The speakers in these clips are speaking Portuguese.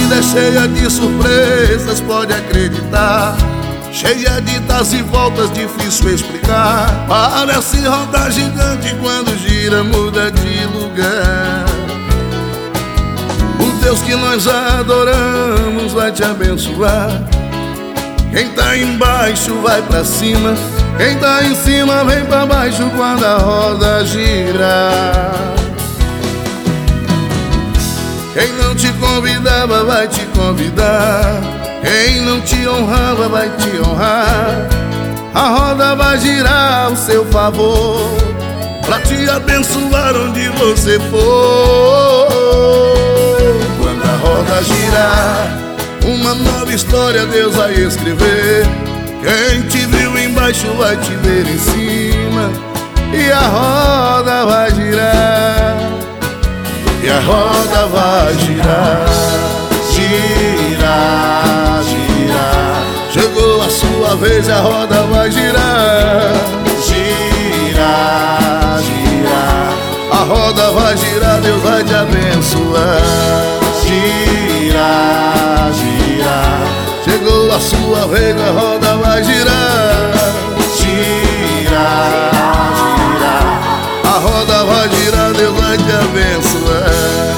vida é cheia de surpresas, pode acreditar. Cheia de idas e voltas, difícil explicar. Parece roda gigante, quando gira muda de lugar. O Deus que nós adoramos vai te abençoar. Quem tá embaixo vai pra cima, quem tá em cima vem pra baixo quando a roda gira. Quem não te convidava vai te convidar, quem não te honrava vai te honrar. A roda vai girar ao seu favor, pra te abençoar onde você for. Quando a roda girar, uma nova história Deus vai escrever. Quem te viu embaixo vai te ver em cima, e a roda vai girar, e a roda vai girar. Girar, girar, chegou a sua vez, a roda vai girar. Girar, girar, a roda vai girar, Deus vai te abençoar. Girar, girar, chegou a sua vez, a roda vai girar. Girar, girar, a roda vai girar, Deus vai te abençoar.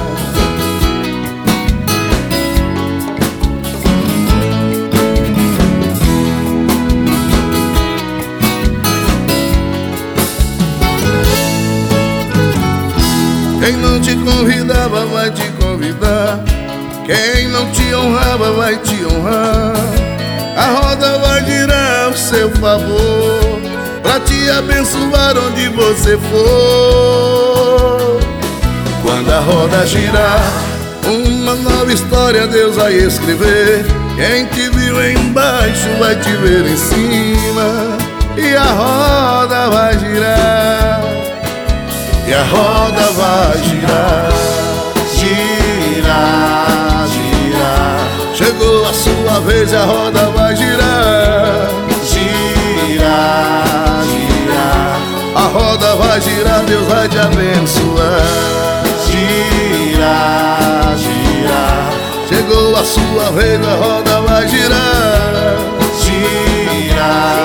Quem não te convidava vai te convidar, quem não te honrava vai te honrar. A roda vai girar ao seu favor, pra te abençoar onde você for. Quando a roda girar, uma nova história Deus vai escrever. Quem te viu embaixo vai te ver em cima, e a roda vai girar, e a roda vai girar. Girar, girar, chegou a sua vez, a roda vai girar. Girar, girar, a roda vai girar, Deus vai te abençoar. Girar, girar, chegou a sua vez, a roda vai girar. Girar,